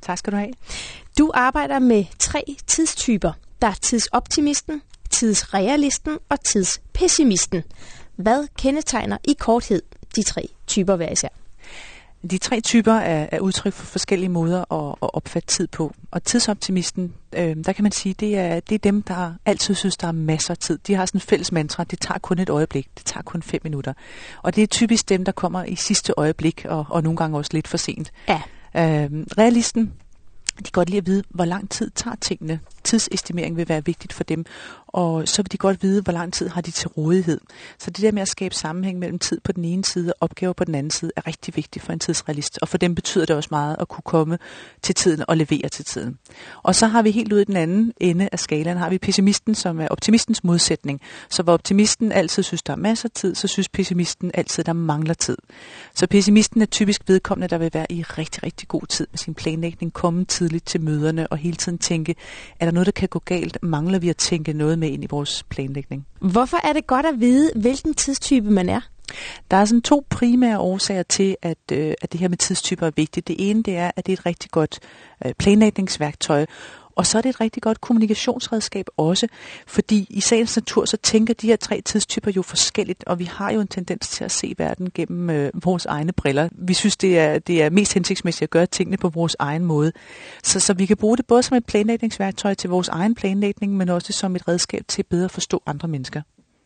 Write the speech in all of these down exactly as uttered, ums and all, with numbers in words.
Tak skal du have. Du arbejder med tre tidstyper. Der er tidsoptimisten, tidsrealisten og tidspessimisten. Hvad kendetegner i korthed de tre typer hver især? De tre typer er, er udtryk for forskellige måder at, at opfatte tid på. Og tidsoptimisten, øh, der kan man sige, det er, det er dem, der altid synes, der er masser af tid. De har sådan en fælles mantra, det tager kun et øjeblik, det tager kun fem minutter. Og det er typisk dem, der kommer i sidste øjeblik, og, og nogle gange også lidt for sent. Ja. Øh, realisten, de kan godt lide at vide, hvor lang tid tager tingene. Tidsestimering vil være vigtigt for dem, og så vil de godt vide, hvor lang tid har de til rådighed. Så det der med at skabe sammenhæng mellem tid på den ene side og opgaver på den anden side, er rigtig vigtigt for en tidsrealist. Og for dem betyder det også meget at kunne komme til tiden og levere til tiden. Og så har vi helt ude i den anden ende af skalaen, har vi pessimisten, som er optimistens modsætning. Så hvor optimisten altid synes, der er masser af tid, så synes pessimisten altid, der mangler tid. Så pessimisten er typisk vedkommende, der vil være i rigtig, rigtig god tid med sin planlægning, komme tidligt til møderne og hele tiden tænke, er der noget, der kan gå galt? Mangler vi at tænke noget med ind i vores planlægning? Hvorfor er det godt at vide, hvilken tidstype man er? Der er sådan to primære årsager til, at, øh, at det her med tidstyper er vigtigt. Det ene, det er, at det er et rigtig godt øh, planlægningsværktøj, og så er det et rigtig godt kommunikationsredskab også, fordi i sagens natur, så tænker de her tre tidstyper jo forskelligt, og vi har jo en tendens til at se verden gennem øh, vores egne briller. Vi synes, det er, det er mest hensigtsmæssigt at gøre tingene på vores egen måde. Så, så vi kan bruge det både som et planlægningsværktøj til vores egen planlægning, men også som et redskab til bedre at forstå andre mennesker.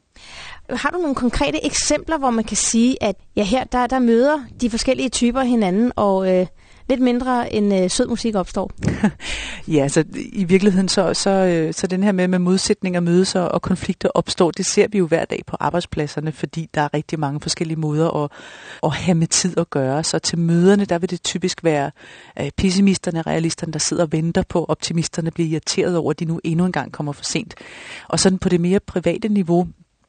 Har du nogle konkrete eksempler, hvor man kan sige, at ja, her der, der møder de forskellige typer hinanden, og øh, lidt mindre en øh, sød musik opstår? Ja, så i virkeligheden så, så, øh, så den her med, med modsætninger mødes og, og konflikter opstår, det ser vi jo hver dag på arbejdspladserne, fordi der er rigtig mange forskellige måder at, at have med tid at gøre. Så til møderne, der vil det typisk være øh, pessimisterne, realisterne, der sidder og venter på, optimisterne bliver irriteret over, at de nu endnu engang kommer for sent. Og sådan på det mere private niveau,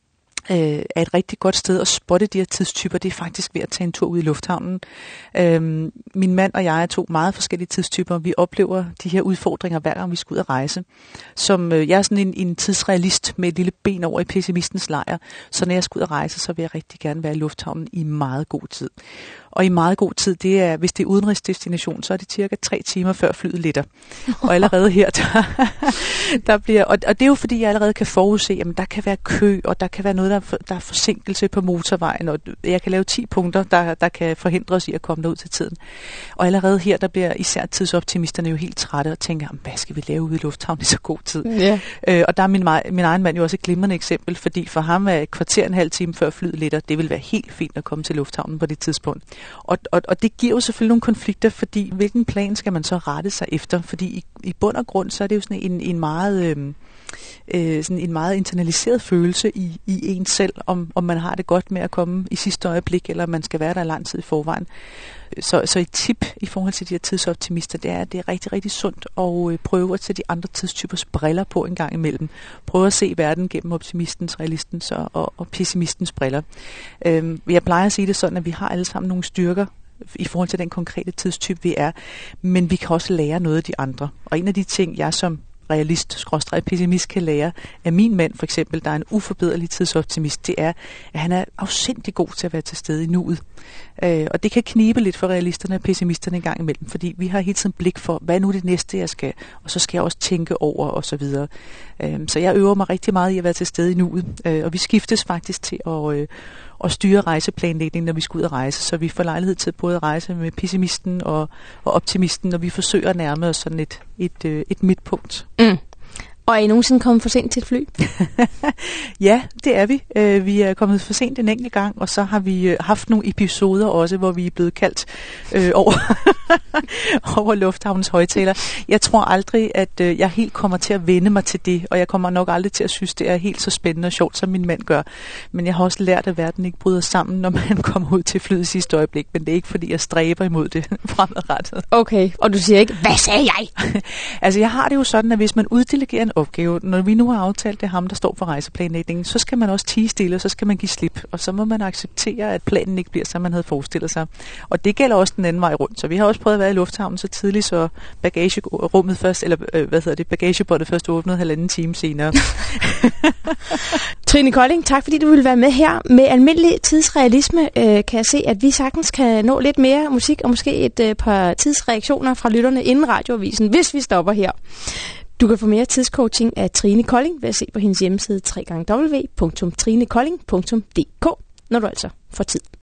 er et rigtig godt sted at spotte de her tidstyper. Det er faktisk ved at tage en tur ud i lufthavnen. Øhm, min mand og jeg er to meget forskellige tidstyper. Vi oplever de her udfordringer hver gang vi skal ud at rejse. Som, øh, jeg er sådan en, en tidsrealist med et lille ben over i pessimistens lejr. Så når jeg skal ud at rejse, så vil jeg rigtig gerne være i lufthavnen i meget god tid. Og i meget god tid, det er, hvis det er udenrigsdestination, så er det cirka tre timer før flyet letter. Og allerede her, der, der bliver, og, og det er jo fordi, jeg allerede kan forudse, at der kan være kø, og der kan være noget, der er, der er forsinkelse på motorvejen, og jeg kan lave ti punkter, der, der kan forhindre os i at komme derud til tiden. Og allerede her, der bliver især tidsoptimisterne jo helt trætte og tænker, hvad skal vi lave ude i lufthavnen i så god tid? Ja. Øh, og der er min, min egen mand jo også et glimrende eksempel, fordi for ham er et kvarter en halv time før flyet letter, det vil være helt fint at komme til lufthavnen på det tidspunkt. Og, og, og det giver jo selvfølgelig nogle konflikter, fordi hvilken plan skal man så rette sig efter? Fordi i, i bund og grund, så er det jo sådan en, en meget... Øh, Øh, sådan en meget internaliseret følelse i, i en selv, om, om man har det godt med at komme i sidste øjeblik, eller man skal være der lang tid i forvejen. Så, så et tip i forhold til de her tidsoptimister, det er, at det er rigtig, rigtig sundt at øh, prøve at tage de andre tidstypers briller på en gang imellem. Prøve at se verden gennem optimistens, realistens og, og, og pessimistens briller. Øh, jeg plejer at sige det sådan, at vi har alle sammen nogle styrker i forhold til den konkrete tidstype, vi er, men vi kan også lære noget af de andre. Og en af de ting, jeg som realist, skråstreg pessimist kan lære af min mand for eksempel, der er en uforbederlig tidsoptimist, det er, at han er afsindig god til at være til stede i nuet. Øh, og det kan knibe lidt for realisterne og pessimisterne en gang imellem, fordi vi har hele tiden blik for, hvad er nu det næste, jeg skal, og så skal jeg også tænke over, og så videre. Øh, så jeg øver mig rigtig meget i at være til stede i nuet, øh, og vi skiftes faktisk til at, øh, at styre rejseplanlægningen, når vi skal ud at rejse, så vi får lejlighed til både at rejse med pessimisten og, og optimisten, og vi forsøger at nærme os sådan et, et, et, et midtpunkt. Mm. Og er I nogensinde kommet for sent til et fly? Ja, det er vi. Uh, vi er kommet for sent en enkelt gang, og så har vi uh, haft nogle episoder også, hvor vi er blevet kaldt uh, over, over lufthavnens højtaler. Jeg tror aldrig, at uh, jeg helt kommer til at vende mig til det, og jeg kommer nok aldrig til at synes, det er helt så spændende og sjovt, som min mand gør. Men jeg har også lært, at verden ikke bryder sammen, når man kommer ud til flyet i sidste øjeblik, men det er ikke, fordi jeg stræber imod det fremadrettet. Okay, og du siger ikke, hvad sagde jeg? Altså, jeg har det jo sådan, at hvis man uddelegerer en opgave. Når vi nu har aftalt, det er ham, der står for rejseplanlægningen, så skal man også tie stille, og så skal man give slip. Og så må man acceptere, at planen ikke bliver, som man havde forestillet sig. Og det gælder også den anden vej rundt. Så vi har også prøvet at være i lufthavnen så tidligt, så bagagerummet først, eller øh, hvad hedder det, bagagebåndet først åbnede halvanden time senere. Trine Kolding, tak fordi du ville være med her. Med almindelig tidsrealisme øh, kan jeg se, at vi sagtens kan nå lidt mere musik, og måske et øh, par tidsreaktioner fra lytterne inden radioavisen, hvis vi stopper her. Du kan få mere tidscoaching af Trine Kolding ved at se på hendes hjemmeside w w w punktum trine kolding punktum d k, når du altså får tid.